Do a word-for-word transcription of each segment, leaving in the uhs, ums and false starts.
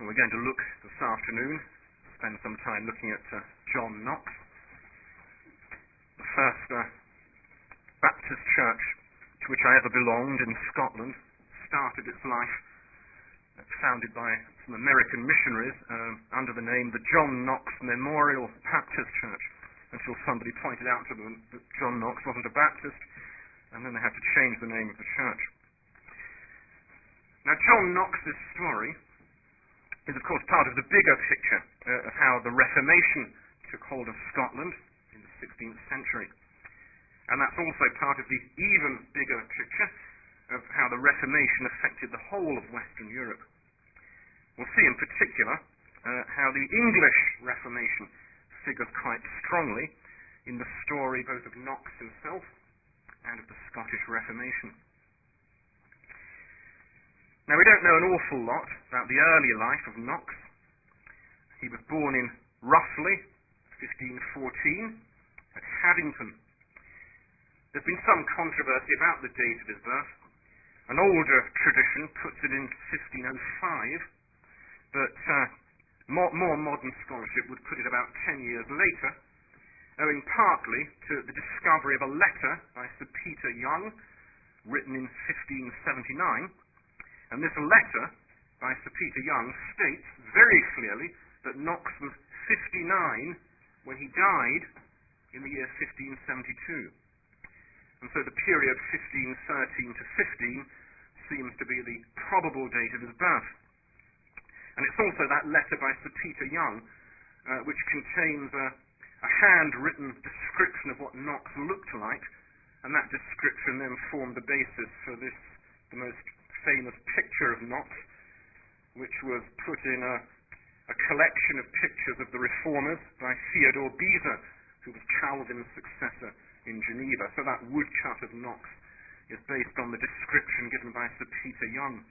we're going to look this afternoon, spend some time looking at uh, John Knox, the first uh, Baptist church to which I ever belonged in Scotland. Started its life, uh, founded by some American missionaries uh, under the name the John Knox Memorial Baptist Church, until somebody pointed out to them that John Knox wasn't a Baptist, and then they had to change the name of the church. Now, John Knox's story is, of course, part of the bigger picture uh, of how the Reformation took hold of Scotland in the sixteenth century. And that's also part of the even bigger picture of how the Reformation affected the whole of Western Europe. We'll see in particular uh, how the English Reformation figures quite strongly in the story both of Knox himself and of the Scottish Reformation. Now, we don't know an awful lot about the early life of Knox. He was born in roughly fifteen fourteen at Haddington. There's been some controversy about the date of his birth. An older tradition puts it in fifteen oh five, but uh, more, more modern scholarship would put it about ten years later, owing partly to the discovery of a letter by Sir Peter Young, written in fifteen seventy-nine. And this letter by Sir Peter Young states very clearly that Knox was fifty-nine when he died in the year fifteen seventy-two. And so the period fifteen thirteen to fifteen seems to be the probable date of his birth. And it's also that letter by Sir Peter Young uh, which contains a, a handwritten description of what Knox looked like, and that description then formed the basis for this, the most famous picture of Knox, which was put in a, a collection of pictures of the Reformers by Theodore Beza, who was Calvin's successor in Geneva. So that woodcut of Knox is based on the description given by Sir Peter Young.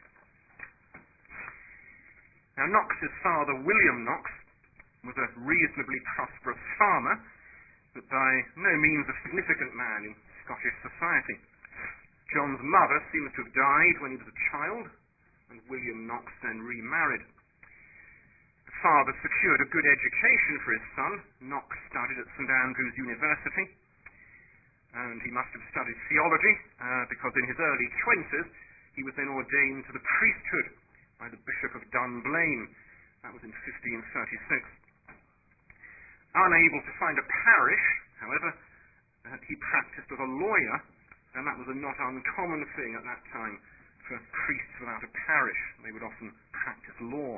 Now, Knox's father, William Knox, was a reasonably prosperous farmer, but by no means a significant man in Scottish society. John's mother seems to have died when he was a child, and William Knox then remarried. The father secured a good education for his son. Knox studied at St Andrews University, and he must have studied theology, uh, because in his early twenties he was then ordained to the priesthood by the Bishop of Dunblane. That was in fifteen thirty-six. Unable to find a parish, however, uh, he practiced as a lawyer, and that was a not uncommon thing at that time for priests without a parish. They would often practice law.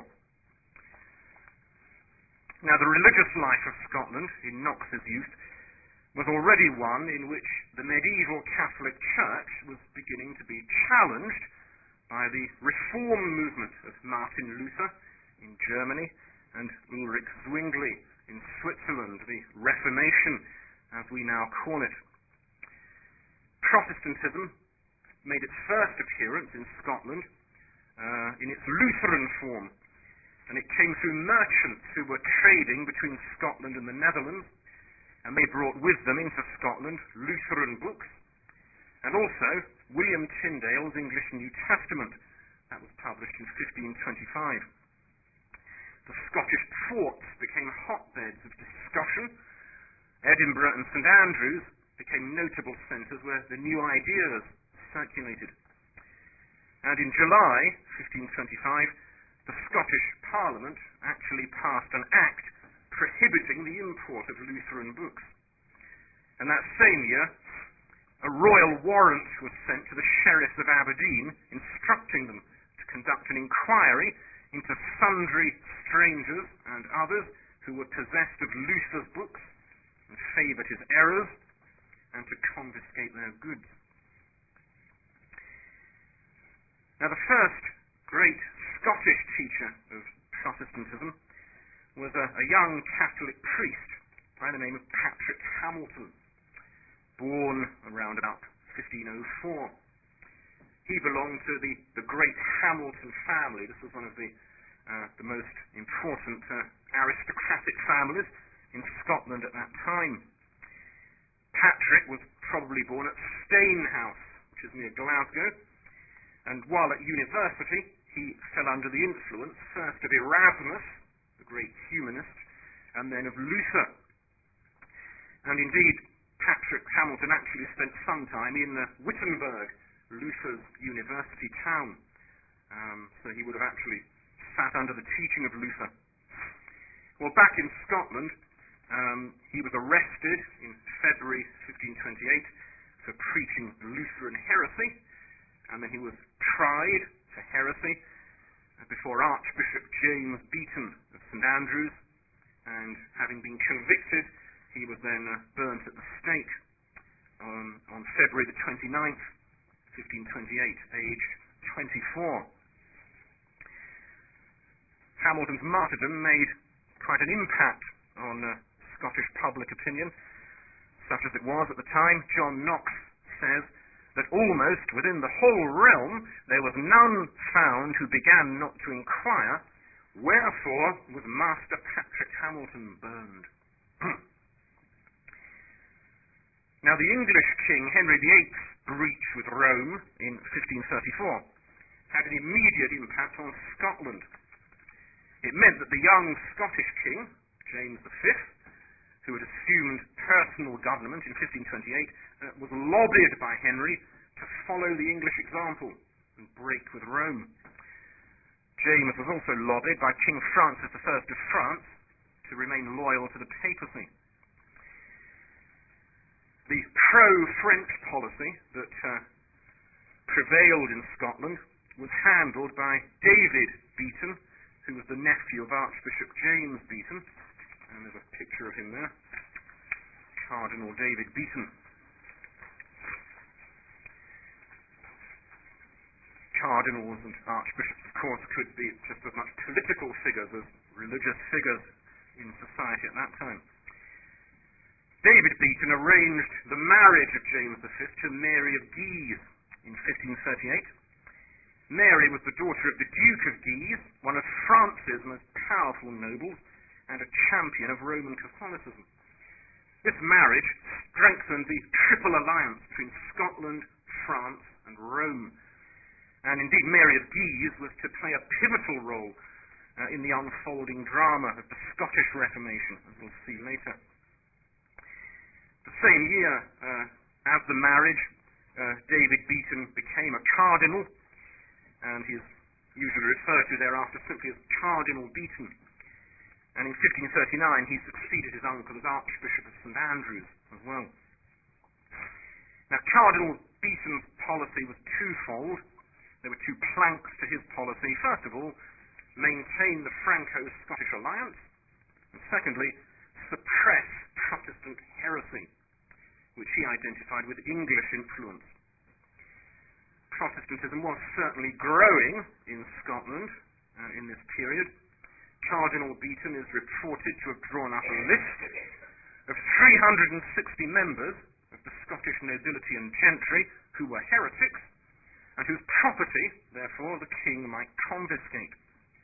Now, the religious life of Scotland in Knox's youth was already one in which the medieval Catholic Church was beginning to be challenged by the reform movement of Martin Luther in Germany and Ulrich Zwingli in Switzerland, the Reformation, as we now call it. Protestantism made its first appearance in Scotland uh, in its Lutheran form, and it came through merchants who were trading between Scotland and the Netherlands, and they brought with them into Scotland Lutheran books, and also William Tyndale's English New Testament. That was published in fifteen twenty-five. The Scottish forts became hotbeds of discussion. Edinburgh and St Andrews became notable centres where the new ideas circulated. And in July fifteen twenty-five, the Scottish Parliament actually passed an act prohibiting the import of Lutheran books. And that same year, a royal warrant was sent to the sheriffs of Aberdeen instructing them to conduct an inquiry into sundry strangers and others who were possessed of Luther's books and favoured his errors, and to confiscate their goods. Now, the first great Scottish teacher of Protestantism was a, a young Catholic priest by the name of Patrick Hamilton, born around about fifteen oh four. He belonged to the, the great Hamilton family. This was one of the, uh, the most important uh, aristocratic families in Scotland at that time. Patrick was probably born at Stainhouse, which is near Glasgow, and while at university, he fell under the influence first of Erasmus, the great humanist, and then of Luther. And indeed, Patrick Hamilton actually spent some time in uh, Wittenberg, Luther's university town. Um, so he would have actually sat under the teaching of Luther. Well, back in Scotland, um, he was arrested in February fifteen twenty-eight for preaching Lutheran heresy, and then he was tried for heresy before Archbishop James Beaton of St Andrews, and having been convicted, he was then uh, burnt at the stake on, on February the twenty-ninth, fifteen twenty-eight, aged twenty-four. Hamilton's martyrdom made quite an impact on uh, Scottish public opinion, such as it was at the time. John Knox says that almost within the whole realm there was none found who began not to inquire, wherefore was Master Patrick Hamilton burned. Now the English king Henry the Eighth's breach with Rome in fifteen thirty-four had an immediate impact on Scotland. It meant that the young Scottish king, James the Fifth, who had assumed personal government in fifteen twenty-eight, uh, was lobbied by Henry to follow the English example and break with Rome. James was also lobbied by King Francis the First of France to remain loyal to the papacy. The pro-French policy that uh, prevailed in Scotland was handled by David Beaton, who was the nephew of Archbishop James Beaton. And there's a picture of him there, Cardinal David Beaton. Cardinals and archbishops, of course, could be just as much political figures as religious figures in society at that time. David Beaton arranged the marriage of James the Fifth to Mary of Guise in fifteen thirty-eight. Mary was the daughter of the Duke of Guise, one of France's most powerful nobles, and a champion of Roman Catholicism. This marriage strengthened the triple alliance between Scotland, France, and Rome. And indeed, Mary of Guise was to play a pivotal role uh, in the unfolding drama of the Scottish Reformation, as we'll see later. The same year uh, as the marriage, uh, David Beaton became a cardinal, and he is usually referred to thereafter simply as Cardinal Beaton. And in fifteen thirty-nine, he succeeded his uncle as Archbishop of St Andrews as well. Now, Cardinal Beaton's policy was twofold. There were two planks to his policy. First of all, maintain the Franco-Scottish alliance, and secondly, suppress Protestant heresy, which he identified with English influence. Protestantism was certainly growing in Scotland uh, in this period. Cardinal Beaton is reported to have drawn up a list of three hundred sixty members of the Scottish nobility and gentry who were heretics, and whose property, therefore, the king might confiscate.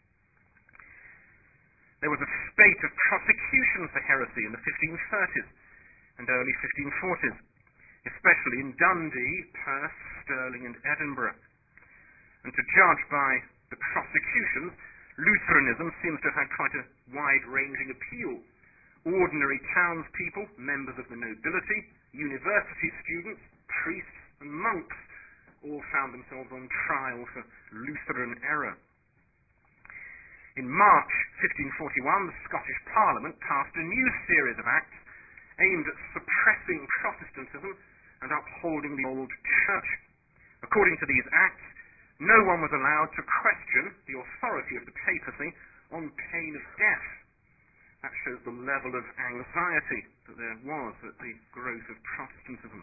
There was a spate of prosecution for heresy in the fifteen thirties and early fifteen forties, especially in Dundee, Perth, Stirling, and Edinburgh. And to judge by the prosecutions, Lutheranism seems to have had quite a wide-ranging appeal. Ordinary townspeople, members of the nobility, university students, priests, and monks all found themselves on trial for Lutheran error. In March fifteen forty-one, the Scottish Parliament passed a new series of acts aimed at suppressing Protestantism and upholding the old church. According to these acts, no one was allowed to question the authority of the papacy on pain of death. That shows the level of anxiety that there was at the growth of Protestantism.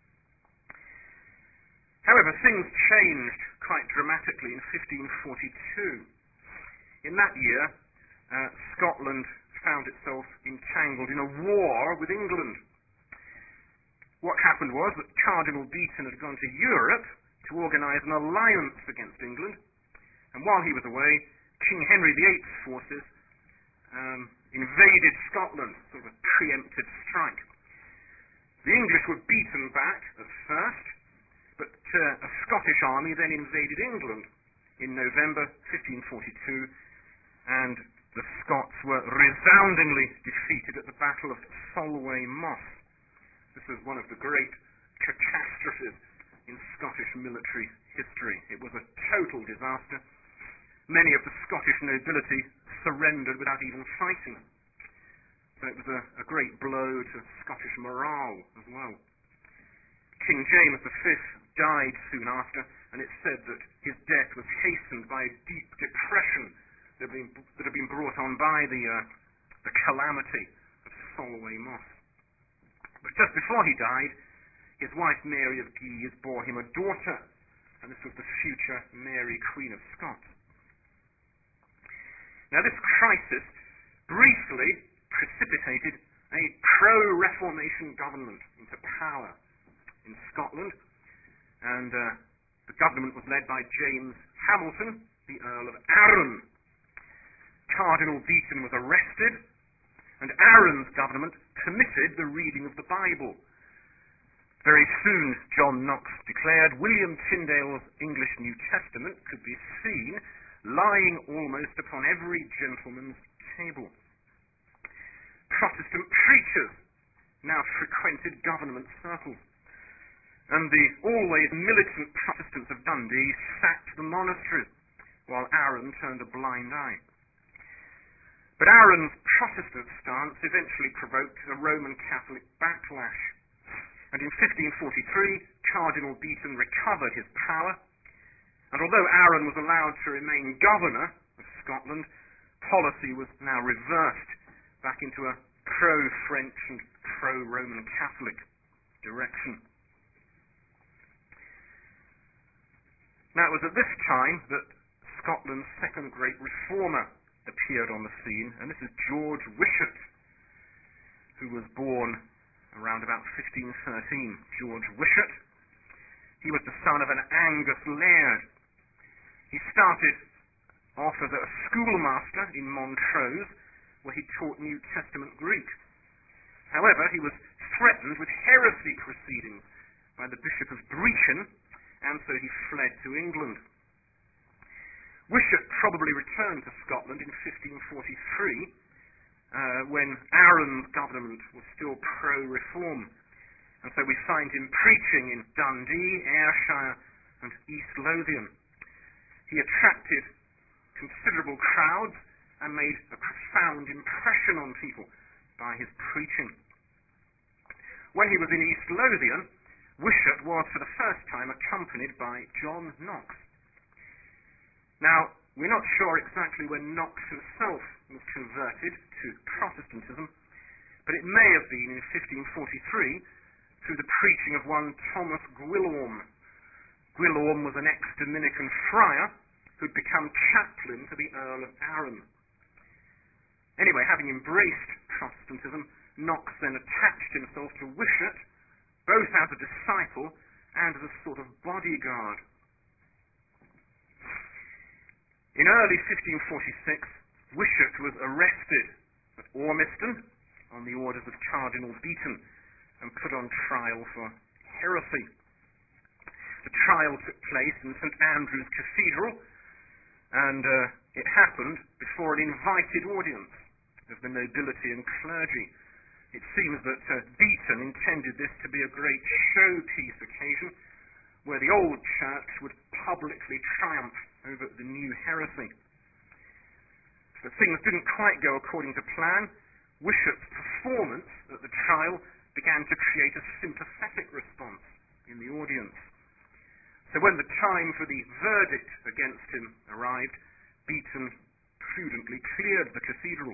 However, things changed quite dramatically in fifteen forty-two. In that year, uh, Scotland found itself entangled in a war with England. What happened was that Cardinal Beaton had gone to Europe to organise an alliance against England, and while he was away, King Henry the Eighth's forces um, invaded Scotland, sort of a preemptive strike. The English were beaten back at first, but uh, a Scottish army then invaded England, in November fifteen forty-two, and the Scots were resoundingly defeated at the Battle of Solway Moss. This was one of the great catastrophes in Scottish military history. It was a total disaster. Many of the Scottish nobility surrendered without even fighting. So it was a, a great blow to Scottish morale as well. King James the Fifth died soon after, and it's said that his death was hastened by a deep depression that had been, that had been brought on by the, uh, the calamity of Solway Moss. But just before he died, his wife Mary of Guise bore him a daughter, and this was the future Mary, Queen of Scots. Now this crisis briefly precipitated a pro-Reformation government into power in Scotland, and uh, the government was led by James Hamilton, the Earl of Arran. Cardinal Beaton was arrested, and Arran's government permitted the reading of the Bible. Very soon, John Knox declared, William Tyndale's English New Testament could be seen lying almost upon every gentleman's table. Protestant preachers now frequented government circles, and the always militant Protestants of Dundee sacked the monasteries, while Arran turned a blind eye. But Arran's Protestant stance eventually provoked a Roman Catholic backlash, and in fifteen forty-three, Cardinal Beaton recovered his power, and although Arran was allowed to remain governor of Scotland, policy was now reversed back into a pro-French and pro-Roman Catholic direction. Now it was at this time that Scotland's second great reformer appeared on the scene, and this is George Wishart, who was born around about fifteen thirteen. George Wishart. He was the son of an Angus laird. He started off as a schoolmaster in Montrose, where he taught New Testament Greek. However, he was threatened with heresy proceedings by the Bishop of Brechin, and so he fled to England. Wishart probably returned to Scotland in fifteen forty-three, uh, when Arran's government was still pro-reform, and so we find him preaching in Dundee, Ayrshire, and East Lothian. He attracted considerable crowds and made a profound impression on people by his preaching. When he was in East Lothian, Wishart was for the first time accompanied by John Knox. Now, we're not sure exactly when Knox himself was converted to Protestantism, but it may have been in fifteen forty-three through the preaching of one Thomas Gwilorm. Gwilorm was an ex-Dominican friar who'd become chaplain to the Earl of Arran. Anyway, having embraced Protestantism, Knox then attached himself to Wishart, both as a disciple and as a sort of bodyguard. In early fifteen forty-six, Wishart was arrested at Ormiston on the orders of Cardinal Beaton and put on trial for heresy. The trial took place in St Andrew's Cathedral, and uh, it happened before an invited audience of the nobility and clergy. It seems that uh, Beaton intended this to be a great showpiece occasion where the old church would publicly triumph over the new heresy. But things didn't quite go according to plan. Wishart's performance at the trial began to create a sympathetic response in the audience. So when the time for the verdict against him arrived, Beaton prudently cleared the cathedral.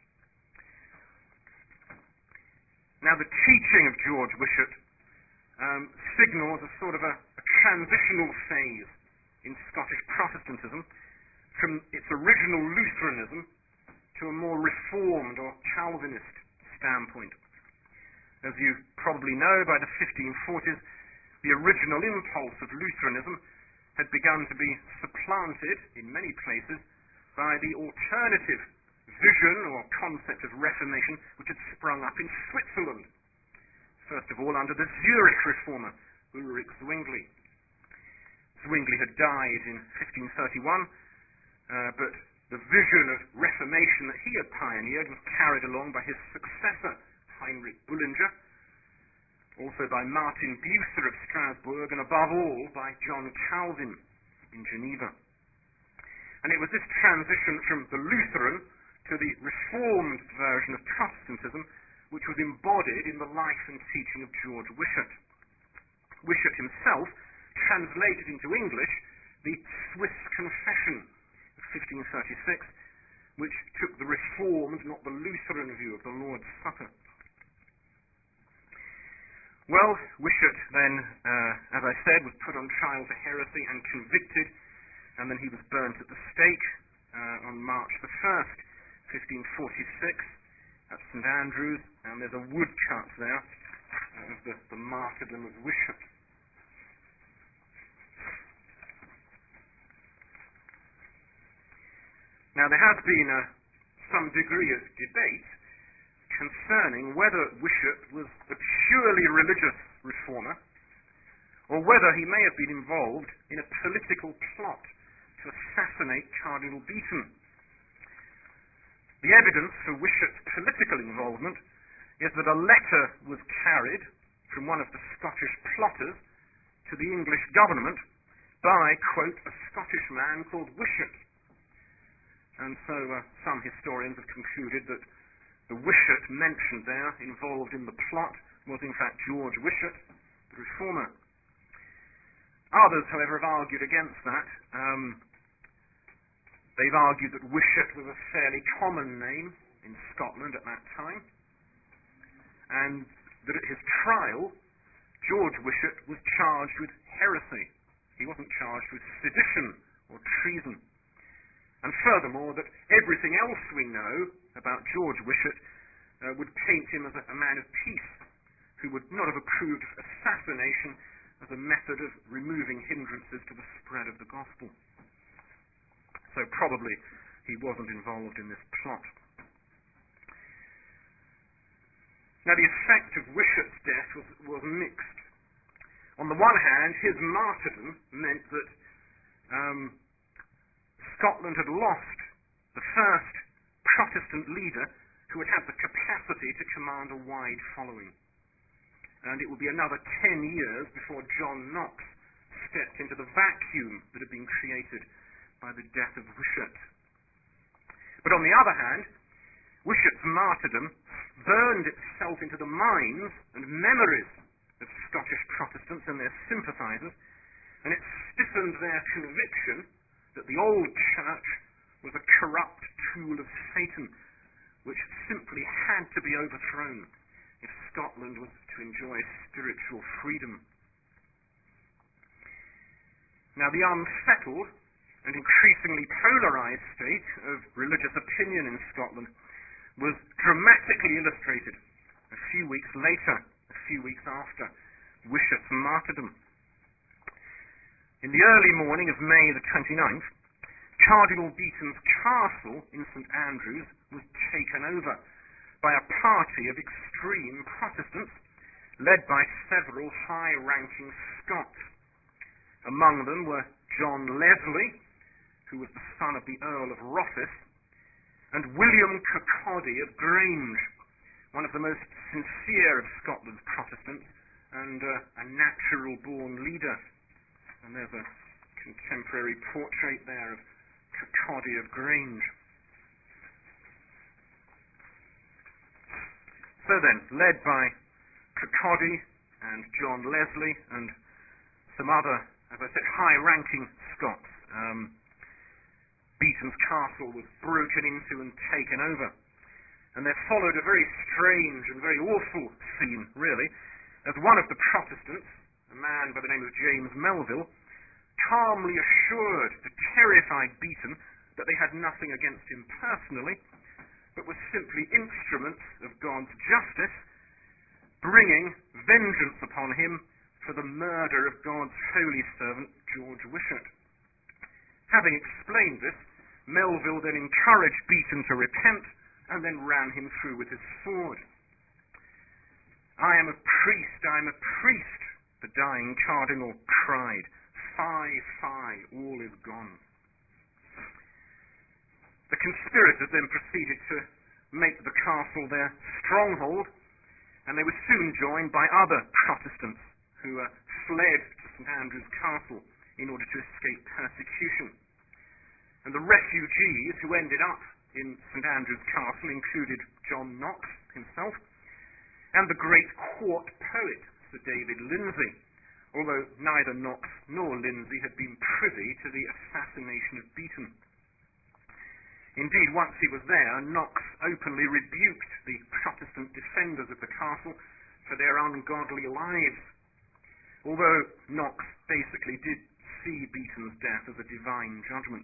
Now the teaching of George Wishart um, signals a sort of a, a transitional phase in Scottish Protestantism from its original Lutheranism to a more reformed or Calvinist standpoint. As you probably know, by the fifteen forties, the original impulse of Lutheranism had begun to be supplanted in many places by the alternative vision or concept of Reformation which had sprung up in Switzerland, first of all under the Zurich reformer Ulrich Zwingli. Zwingli had died in fifteen thirty-one, uh, but the vision of reformation that he had pioneered was carried along by his successor, Heinrich Bullinger, also by Martin Bucer of Strasbourg, and above all by John Calvin in Geneva. And it was this transition from the Lutheran to the Reformed version of Protestantism which was embodied in the life and teaching of George Wishart. Wishart himself translated into English the Swiss Confession of fifteen thirty-six, which took the Reformed, not the Lutheran view of the Lord's Supper. Well, Wishart then, uh, as I said, was put on trial for heresy and convicted, and then he was burnt at the stake uh, on March the first, fifteen forty-six, at St Andrews, and there's a woodcut there of the, the martyrdom of Wishart. Now, there has been uh, some degree of debate concerning whether Wishart was a purely religious reformer, or whether he may have been involved in a political plot to assassinate Cardinal Beaton. The evidence for Wishart's political involvement is that a letter was carried from one of the Scottish plotters to the English government by, quote, a Scottish man called Wishart. And so uh, some historians have concluded that the Wishart mentioned there, involved in the plot, was in fact George Wishart, the reformer. Others, however, have argued against that. Um, they've argued that Wishart was a fairly common name in Scotland at that time, and that at his trial, George Wishart was charged with heresy. He wasn't charged with sedition or treason. And furthermore, that everything else we know about George Wishart uh, would paint him as a, a man of peace, who would not have approved of assassination as a method of removing hindrances to the spread of the gospel. So probably he wasn't involved in this plot. Now, the effect of Wishart's death was, was mixed. On the one hand, his martyrdom meant that um, Scotland had lost the first Protestant leader who had had the capacity to command a wide following. And it would be another ten years before John Knox stepped into the vacuum that had been created by the death of Wishart. But on the other hand, Wishart's martyrdom burned itself into the minds and memories of Scottish Protestants and their sympathisers, and it stiffened their conviction that the old church was a corrupt tool of Satan, which simply had to be overthrown if Scotland was to enjoy spiritual freedom. Now, the unsettled and increasingly polarised state of religious opinion in Scotland was dramatically illustrated a few weeks later, a few weeks after Wishart's martyrdom. In the early morning of May the twenty-ninth, Cardinal Beaton's castle in St Andrews was taken over by a party of extreme Protestants led by several high-ranking Scots. Among them were John Leslie, who was the son of the Earl of Rothes, and William Kirkcaldy of Grange, one of the most sincere of Scotland's Protestants and uh, a natural-born leader. And there's a contemporary portrait there of Kirkcaldy of Grange. So then, led by Kirkcaldy and John Leslie and some other, as I said, high-ranking Scots, um, Beaton's castle was broken into and taken over. And there followed a very strange and very awful scene, really, as one of the Protestants, a man by the name of James Melville, calmly assured the terrified Beaton that they had nothing against him personally, but were simply instruments of God's justice, bringing vengeance upon him for the murder of God's holy servant, George Wishart. Having explained this, Melville then encouraged Beaton to repent and then ran him through with his sword. "I am a priest, I am a priest," the dying cardinal cried. "Fie, The conspirators then proceeded to make the castle their stronghold, and they were soon joined by other Protestants who uh, fled to St Andrew's Castle in order to escape persecution. And the refugees who ended up in St Andrew's Castle included John Knox himself and the great court poet Sir David Lindsay, although neither Knox nor Lindsay had been privy to the assassination of Beaton. Indeed, once he was there, Knox openly rebuked the Protestant defenders of the castle for their ungodly lives, although Knox basically did see Beaton's death as a divine judgment.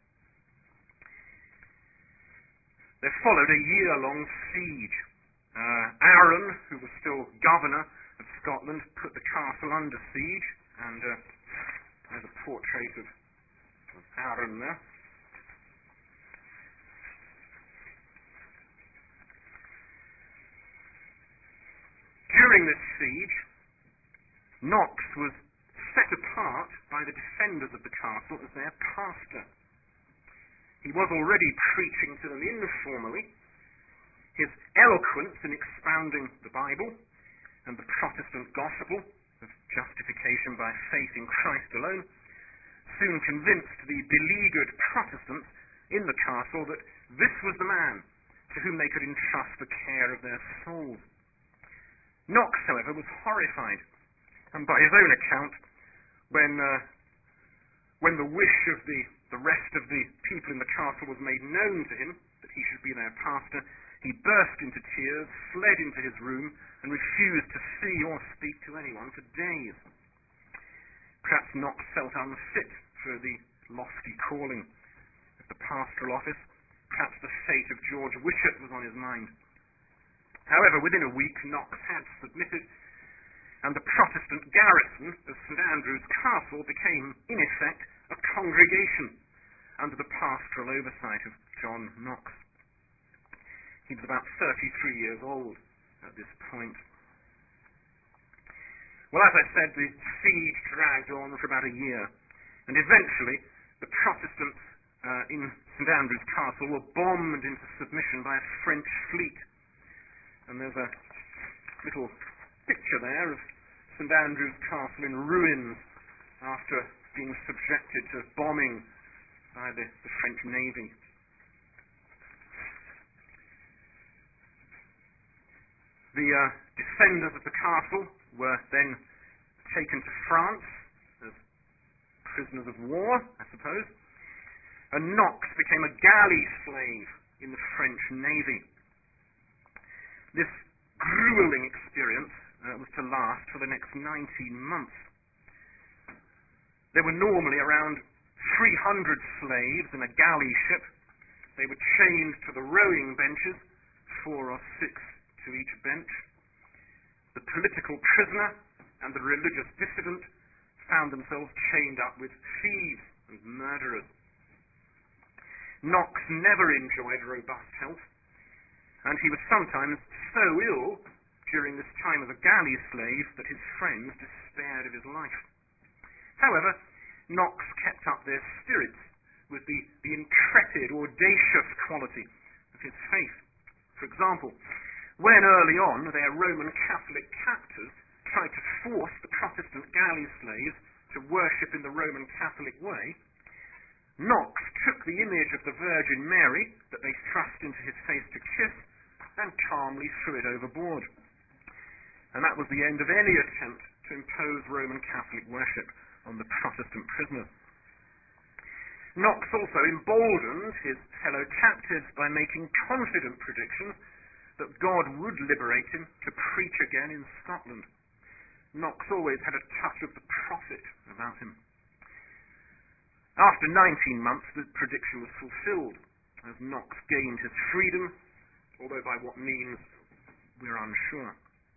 There followed a year-long siege. Uh, Arran, who was still governor of Scotland, put the castle under siege, and uh, there's a portrait of, of Arran there. During this siege, Knox was set apart by the defenders of the castle as their pastor. He was already preaching to them informally. His eloquence in expounding the Bible and the Protestant gospel of justification by faith in Christ alone soon convinced the beleaguered Protestants in the castle that this was the man to whom they could entrust the care of their souls. Knox, however, was horrified, and by his own account, when uh, when the wish of the, the rest of the people in the castle was made known to him, that he should be their pastor, he burst into tears, fled into his room, and refused to see or speak to anyone for days. Perhaps Knox felt unfit for the lofty calling of the pastoral office. Perhaps the fate of George Wishart was on his mind. However, within a week, Knox had submitted, and the Protestant garrison of St Andrew's Castle became, in effect, a congregation under the pastoral oversight of John Knox. He was about thirty-three years old at this point. Well, as I said, the siege dragged on for about a year, and eventually the Protestants uh, in St Andrew's Castle were bombed into submission by a French fleet. And there's a little picture there of St Andrew's Castle in ruins after being subjected to bombing by the, the French Navy. The uh, defenders of the castle were then taken to France as prisoners of war, I suppose, and Knox became a galley slave in the French Navy. This grueling experience uh, was to last for the next nineteen months. There were normally around three hundred slaves in a galley ship. They were chained to the rowing benches, four or six to each bench. The political prisoner and the religious dissident found themselves chained up with thieves and murderers. Knox never enjoyed robust health, and he was sometimes so ill during this time as a galley slave that his friends despaired of his life. However, Knox kept up their spirits with the, the intrepid, audacious quality of his faith. For example, when early on their Roman Catholic captors tried to force the Protestant galley slaves to worship in the Roman Catholic way, Knox took the image of the Virgin Mary that they thrust into his face to kiss and calmly threw it overboard. And that was the end of any attempt to impose Roman Catholic worship on the Protestant prisoners. Knox also emboldened his fellow captives by making confident predictions that God would liberate him to preach again in Scotland. Knox always had a touch of the prophet about him. After nineteen months, the prediction was fulfilled, as Knox gained his freedom, although by what means we're unsure.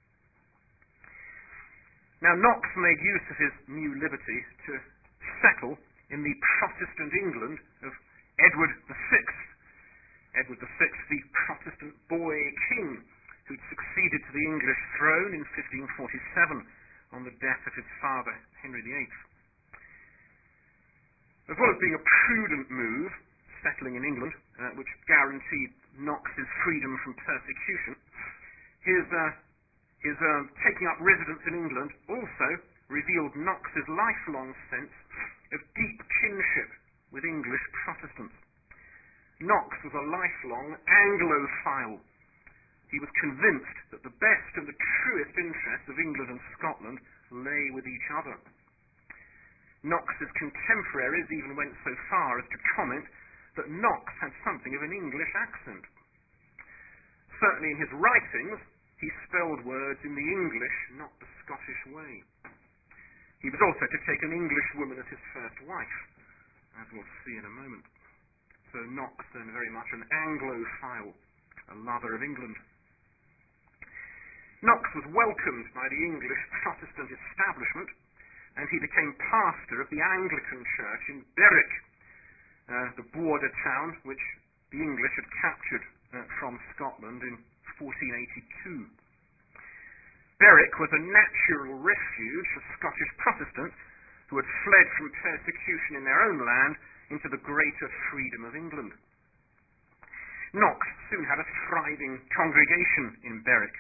Now, Knox made use of his new liberty to settle in the Protestant England of Edward the Sixth. Edward the Sixth, the Protestant boy king, who'd succeeded to the English throne in fifteen forty-seven on the death of his father, Henry the Eighth. As well as being a prudent move, settling in England, uh, which guaranteed Knox's freedom from persecution. His, uh, his uh, taking up residence in England also revealed Knox's lifelong sense of deep kinship with English Protestants. Knox was a lifelong Anglophile. He was convinced that the best and the truest interests of England and Scotland lay with each other. Knox's contemporaries even went so far as to comment that Knox had something of an English accent. Certainly in his writings, he spelled words in the English, not the Scottish way. He was also to take an English woman as his first wife, as we'll see in a moment. So Knox then very much an Anglophile, a lover of England. Knox was welcomed by the English Protestant establishment, and he became pastor of the Anglican Church in Berwick, uh, the border town which the English had captured uh, from Scotland in fourteen eighty-two. Berwick was a natural refuge for Scottish Protestants who had fled from persecution in their own land into the greater freedom of England. Knox soon had a thriving congregation in Berwick.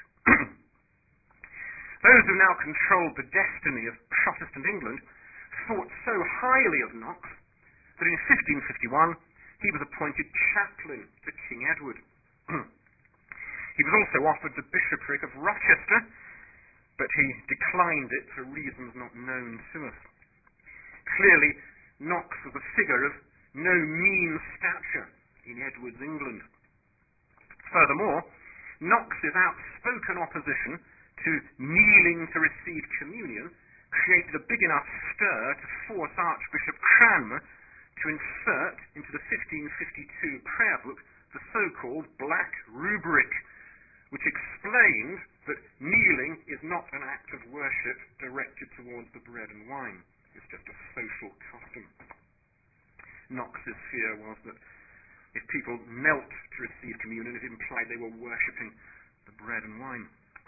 Those who now controlled the destiny of Protestant England thought so highly of Knox that in fifteen fifty-one he was appointed chaplain to King Edward. He was also offered the bishopric of Rochester, but he declined it for reasons not known to us. Clearly, Knox was a figure of no mean stature in Edward's England. Furthermore, Knox's outspoken opposition to kneeling to receive communion created a big enough stir to force Archbishop Cranmer to insert into the fifteen fifty-two prayer book the so-called Black Rubric, which explained that kneeling is not an act of worship directed towards the bread and wine. It's just a social custom. Knox's fear was that if people knelt to receive communion, it implied they were worshipping the bread and wine.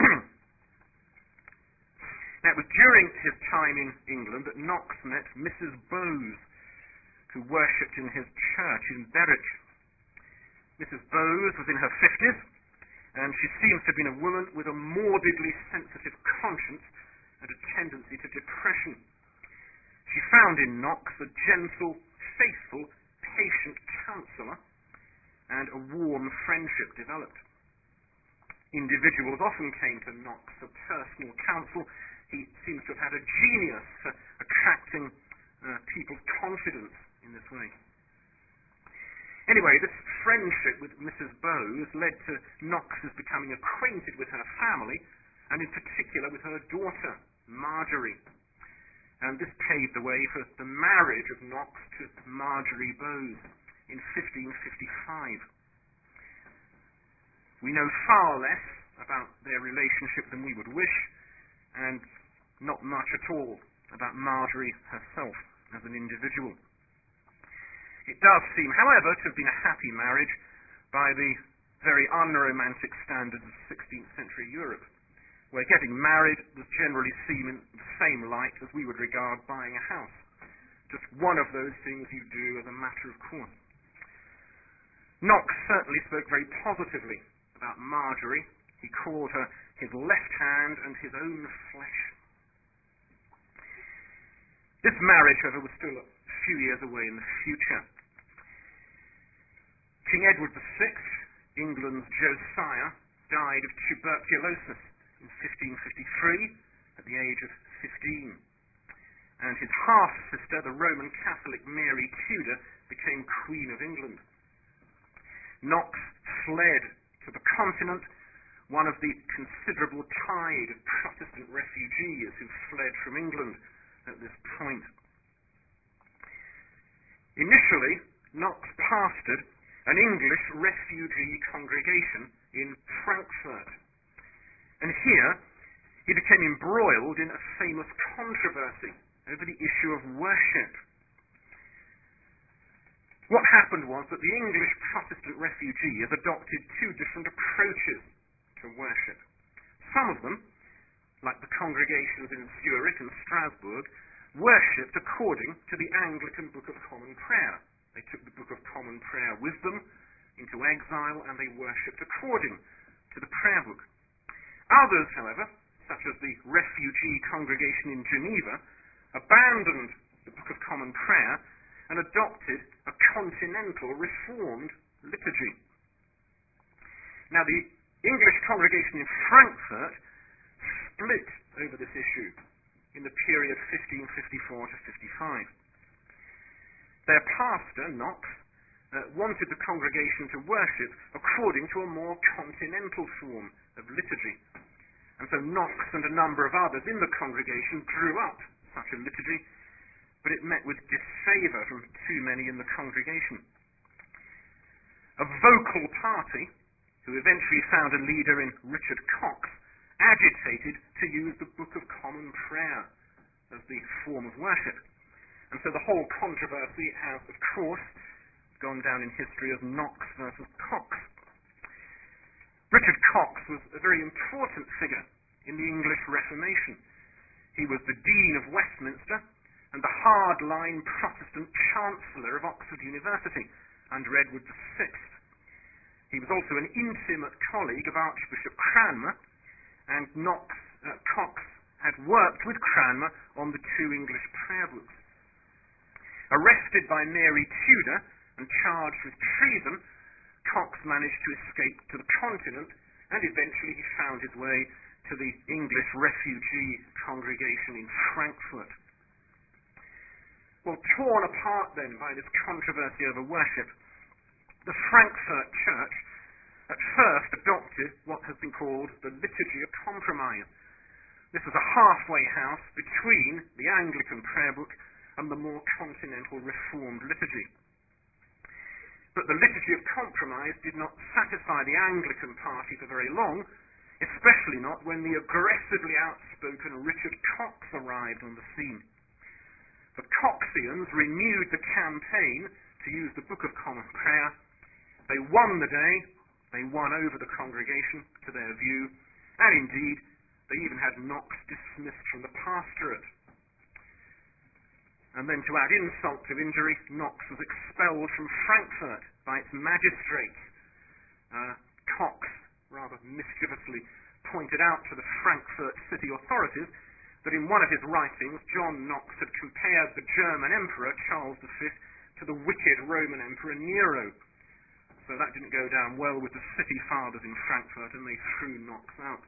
Now, it was during his time in England that Knox met Missus Bowes, who worshipped in his church in Berwick. Missus Bowes was in her fifties, and she seems to have been a woman with a morbidly sensitive conscience and a tendency to depression. She found in Knox a gentle, faithful, patient counsellor, and a warm friendship developed. Individuals often came to Knox for personal counsel. He seems to have had a genius for attracting uh, people's confidence in this way. Anyway, this friendship with Missus Bowes led to Knox's becoming acquainted with her family, and in particular with her daughter, Marjorie. And this paved the way for the marriage of Knox to Marjorie Bowes in fifteen fifty-five. We know far less about their relationship than we would wish, and not much at all about Marjorie herself as an individual. It does seem, however, to have been a happy marriage by the very unromantic standards of sixteenth century Europe, where getting married was generally seen in the same light as we would regard buying a house. Just one of those things you do as a matter of course. Knox certainly spoke very positively about Marjorie. He called her his left hand and his own flesh. This marriage, however, was still a few years away in the future. King Edward the Sixth, England's Josiah, died of tuberculosis in fifteen fifty-three at the age of fifteen. And his half-sister, the Roman Catholic Mary Tudor, became Queen of England. Knox fled to the continent, one of the considerable tide of Protestant refugees who fled from England at this point. Initially, Knox pastored an English refugee congregation in Frankfurt. And here, he became embroiled in a famous controversy over the issue of worship. What happened was that the English Protestant refugees adopted two different approaches to worship. Some of them, like the congregations in Zurich and Strasbourg, worshipped according to the Anglican Book of Common Prayer, They took the Book of Common Prayer with them into exile, and they worshipped according to the prayer book. Others, however, such as the refugee congregation in Geneva, abandoned the Book of Common Prayer and adopted a continental Reformed liturgy. Now, the English congregation in Frankfurt split over this issue in the period fifteen fifty-four to fifty-five. Their pastor, Knox, uh, wanted the congregation to worship according to a more continental form of liturgy. And so Knox and a number of others in the congregation drew up such a liturgy, but it met with disfavour from too many in the congregation. A vocal party, who eventually found a leader in Richard Cox, agitated to use the Book of Common Prayer as the form of worship. And so the whole controversy has, of course, gone down in history as Knox versus Cox. Richard Cox was a very important figure in the English Reformation. He was the Dean of Westminster and the hardline Protestant Chancellor of Oxford University under Edward the Sixth. He was also an intimate colleague of Archbishop Cranmer, and Knox, uh, Cox had worked with Cranmer on the two English prayer books. Arrested by Mary Tudor and charged with treason, Cox managed to escape to the continent, and eventually he found his way to the English refugee congregation in Frankfurt. Well, torn apart then by this controversy over worship, the Frankfurt Church at first adopted what has been called the Liturgy of Compromise. This was a halfway house between the Anglican prayer book and the more continental Reformed liturgy. But the Liturgy of Compromise did not satisfy the Anglican party for very long, especially not when the aggressively outspoken Richard Cox arrived on the scene. The Coxians renewed the campaign to use the Book of Common Prayer. They won the day, they won over the congregation to their view, and indeed, they even had Knox dismissed from the pastorate. And then to add insult to injury, Knox was expelled from Frankfurt by its magistrates. Uh, Cox rather mischievously pointed out to the Frankfurt city authorities that in one of his writings, John Knox had compared the German Emperor, Charles the Fifth, to the wicked Roman Emperor Nero. So that didn't go down well with the city fathers in Frankfurt, and they threw Knox out.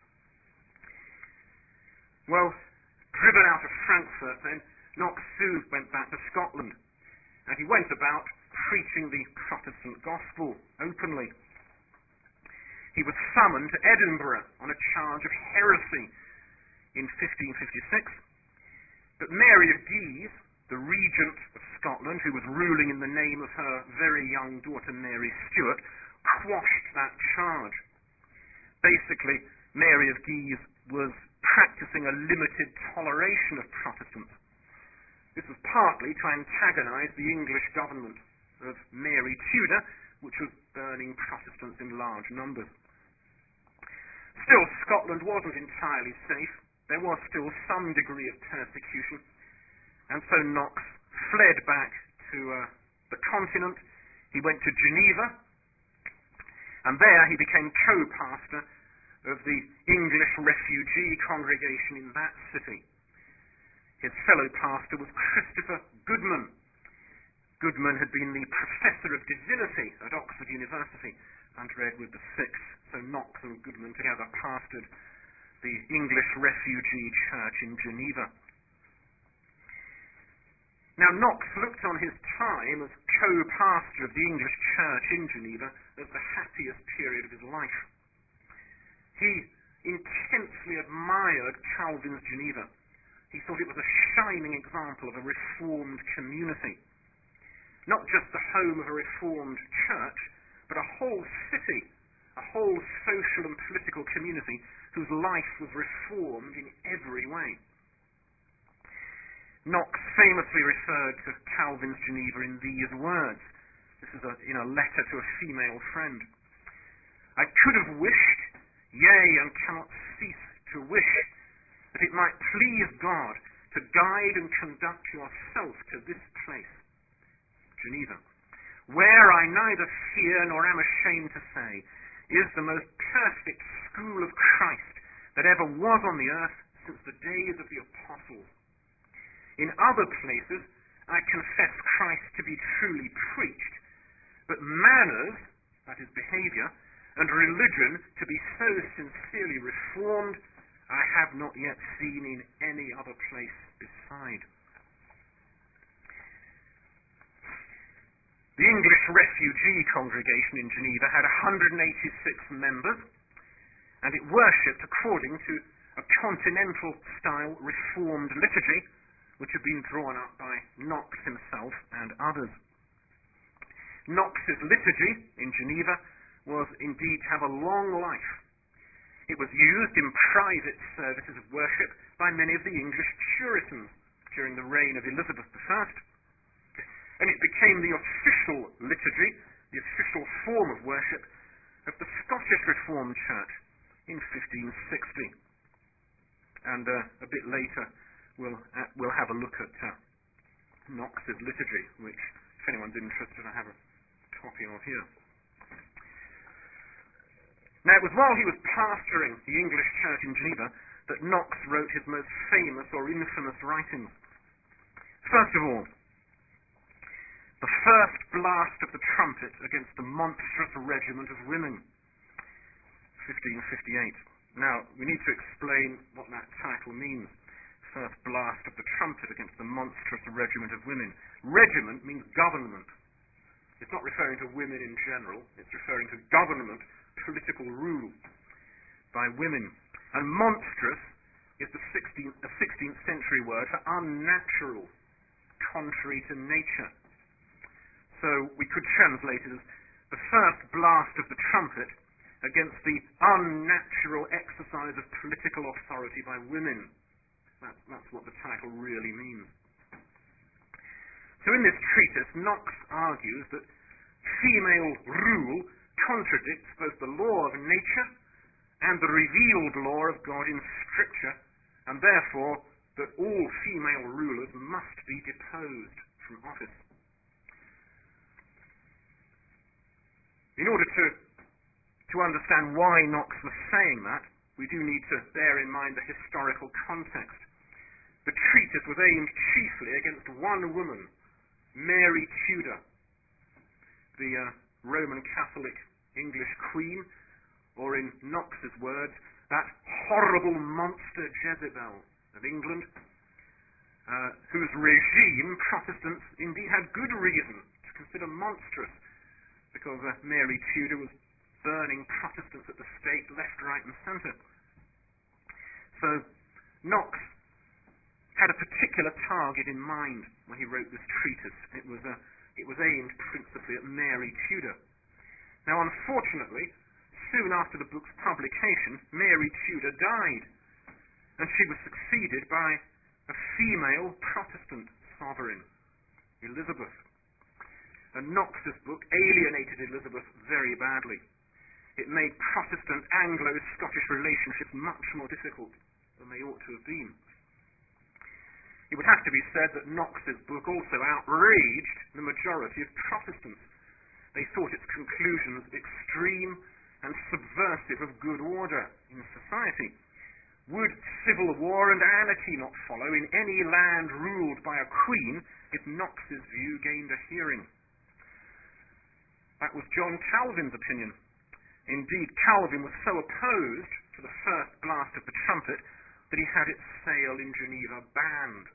Well, driven out of Frankfurt then, Knox soon went back to Scotland, and he went about preaching the Protestant gospel openly. He was summoned to Edinburgh on a charge of heresy in fifteen fifty-six, but Mary of Guise, the regent of Scotland, who was ruling in the name of her very young daughter Mary Stuart, quashed that charge. Basically, Mary of Guise was practicing a limited toleration of Protestants. This was partly to antagonize the English government of Mary Tudor, which was burning Protestants in large numbers. Still, Scotland wasn't entirely safe. There was still some degree of persecution, and so Knox fled back to uh, the continent. He went to Geneva, and there he became co-pastor of the English refugee congregation in that city. His fellow pastor was Christopher Goodman. Goodman had been the professor of divinity at Oxford University under Edward the Sixth, so Knox and Goodman together pastored the English refugee church in Geneva. Now, Knox looked on his time as co-pastor of the English church in Geneva as the happiest period of his life. He intensely admired Calvin's Geneva. He thought it was a shining example of a reformed community. Not just the home of a reformed church, but a whole city, a whole social and political community whose life was reformed in every way. Knox famously referred to Calvin's Geneva in these words. This is a, in a letter to a female friend. I could have wished, yea, and cannot cease to wish, that it might please God to guide and conduct yourself to this place, Geneva, where I neither fear nor am ashamed to say is the most perfect school of Christ that ever was on the earth since the days of the apostles. In other places I confess Christ to be truly preached, but manners, that is behavior, and religion to be so sincerely reformed, I have not yet seen in any other place beside. The English refugee congregation in Geneva had one hundred eighty-six members, and it worshipped according to a continental-style reformed liturgy, which had been drawn up by Knox himself and others. Knox's liturgy in Geneva was indeed to have a long life. It was used in private services of worship by many of the English Puritans during the reign of Elizabeth the First, and it became the official liturgy, the official form of worship of the Scottish Reformed Church in fifteen sixty. And uh, a bit later we'll, uh, we'll have a look at uh, Knox's liturgy, which, if anyone's interested, I have a copy of here. Now, it was while he was pastoring the English church in Geneva that Knox wrote his most famous or infamous writings. First of all, the first blast of the trumpet against the monstrous regiment of women, fifteen fifty-eight. Now, we need to explain what that title means. First blast of the trumpet against the monstrous regiment of women. Regiment means government. It's not referring to women in general. It's referring to government, political rule by women. And monstrous is the sixteenth, a sixteenth century word for unnatural, contrary to nature. So we could translate it as the first blast of the trumpet against the unnatural exercise of political authority by women. That, that's what the title really means. So in this treatise, Knox argues that female rule contradicts both the law of nature and the revealed law of God in Scripture, and therefore that all female rulers must be deposed from office. In order to, to understand why Knox was saying that, we do need to bear in mind the historical context. The treatise was aimed chiefly against one woman, Mary Tudor, the uh, Roman Catholic English queen, or in Knox's words, that horrible monster Jezebel of England, uh, whose regime Protestants indeed had good reason to consider monstrous, because uh, Mary Tudor was burning Protestants at the stake left, right and centre. So Knox had a particular target in mind when he wrote this treatise. It was, uh, it was aimed principally at Mary Tudor. Now, unfortunately, soon after the book's publication, Mary Tudor died, and she was succeeded by a female Protestant sovereign, Elizabeth. And Knox's book alienated Elizabeth very badly. It made Protestant Anglo-Scottish relationships much more difficult than they ought to have been. It would have to be said that Knox's book also outraged the majority of Protestants. They thought its conclusions extreme and subversive of good order in society. Would civil war and anarchy not follow in any land ruled by a queen if Knox's view gained a hearing? That was John Calvin's opinion. Indeed, Calvin was so opposed to the first blast of the trumpet that he had its sale in Geneva banned.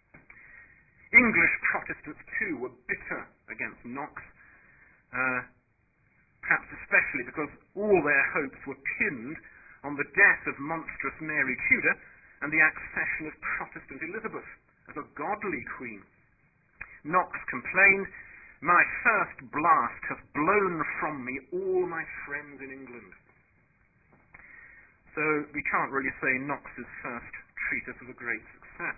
English Protestants, too, were bitter against Knox, uh, perhaps especially because all their hopes were pinned on the death of monstrous Mary Tudor and the accession of Protestant Elizabeth as a godly queen. Knox complained, "My first blast hath blown from me all my friends in England." So we can't really say Knox's first treatise was a great success.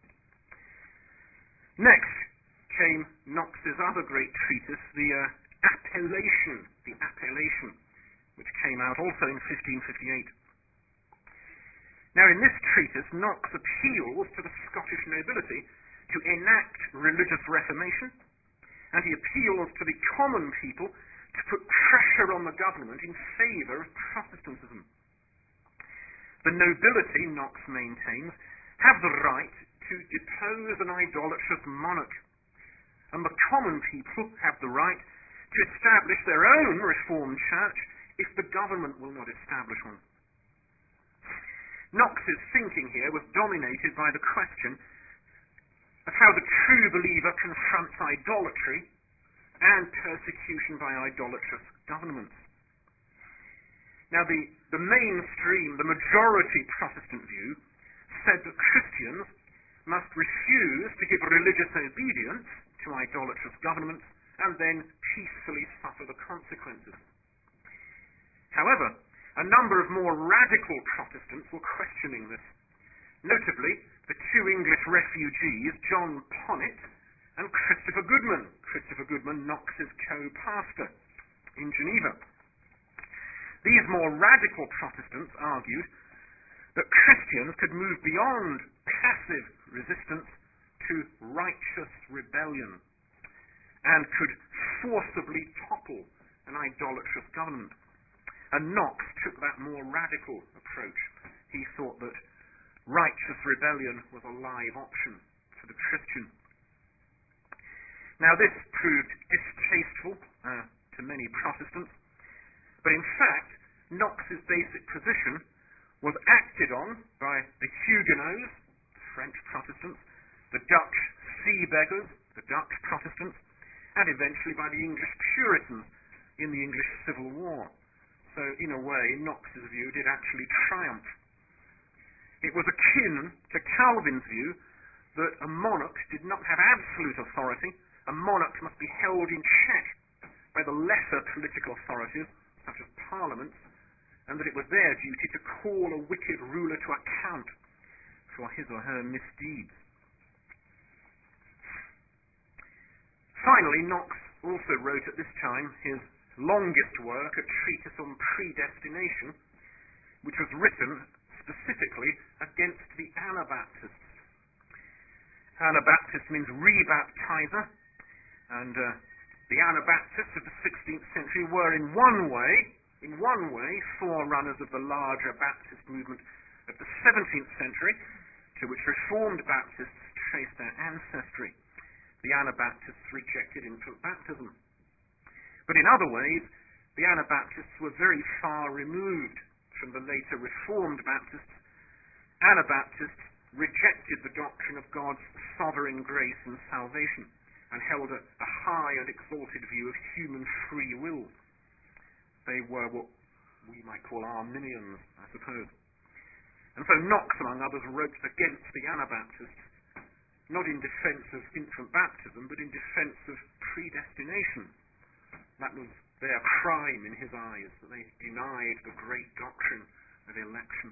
Next came Knox's other great treatise, the uh, Appellation, the Appellation, which came out also in fifteen fifty-eight. Now, in this treatise, Knox appeals to the Scottish nobility to enact religious reformation and he appeals to the common people to put pressure on the government in favour of Protestantism. The nobility, Knox maintains, have the right to depose an idolatrous monarch, and the common people have the right to establish their own reformed church if the government will not establish one. Knox's thinking here was dominated by the question of how the true believer confronts idolatry and persecution by idolatrous governments. Now, the, the mainstream, the majority Protestant view said that Christians must refuse to give religious obedience to idolatrous governments and then peacefully suffer the consequences. However, a number of more radical Protestants were questioning this. Notably, the two English refugees, John Ponnet and Christopher Goodman. Christopher Goodman, Knox's co-pastor in Geneva. These more radical Protestants argued that Christians could move beyond passive resistance to righteous rebellion and could forcibly topple an idolatrous government. And Knox took that more radical approach. He thought that righteous rebellion was a live option for the Christian. Now, this proved distasteful uh, to many Protestants, but in fact, Knox's basic position was acted on by the Huguenots, French Protestants, the Dutch sea beggars, the Dutch Protestants, and eventually by the English Puritans in the English Civil War. So, in a way, Knox's view did actually triumph. It was akin to Calvin's view that a monarch did not have absolute authority. A monarch must be held in check by the lesser political authorities, such as parliaments, and that it was their duty to call a wicked ruler to account for his or her misdeeds. Finally, Knox also wrote at this time his longest work, a treatise on predestination, which was written specifically against the Anabaptists. Anabaptist means rebaptizer, and uh, the Anabaptists of the sixteenth century were in one way, in one way, forerunners of the larger Baptist movement of the seventeenth century, to which Reformed Baptists trace their ancestry. The Anabaptists rejected infant baptism. But in other ways, the Anabaptists were very far removed from the later Reformed Baptists. Anabaptists rejected the doctrine of God's sovereign grace and salvation and held a, a high and exalted view of human free will. They were what we might call Arminians, I suppose. And so Knox, among others, wrote against the Anabaptists, not in defense of infant baptism, but in defense of predestination. That was their crime in his eyes, that they denied the great doctrine of election.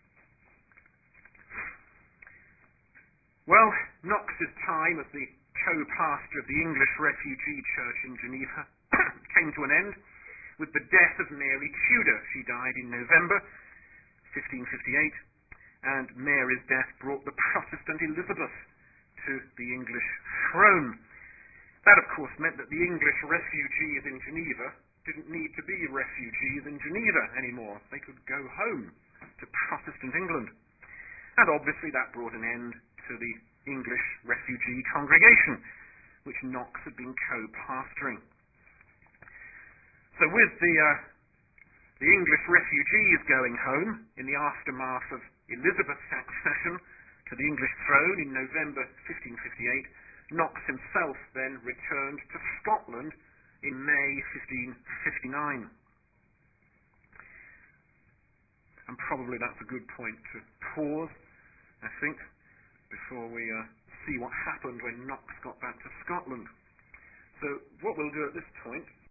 Well, Knox's time as the co-pastor of the English Refugee Church in Geneva came to an end with the death of Mary Tudor. She died in November fifteen fifty-eight, and Mary's death brought the Protestant Elizabeth to the English throne. That, of course, meant that the English refugees in Geneva didn't need to be refugees in Geneva anymore. They could go home to Protestant England. And obviously that brought an end to the English refugee congregation, which Knox had been co-pastoring. So with the, uh, the English refugees going home in the aftermath of Elizabeth's accession to the English throne in November fifteen fifty-eight, Knox himself then returned to Scotland in May fifteen fifty-nine. And probably that's a good point to pause, I think, before we uh, see what happened when Knox got back to Scotland. So what we'll do at this point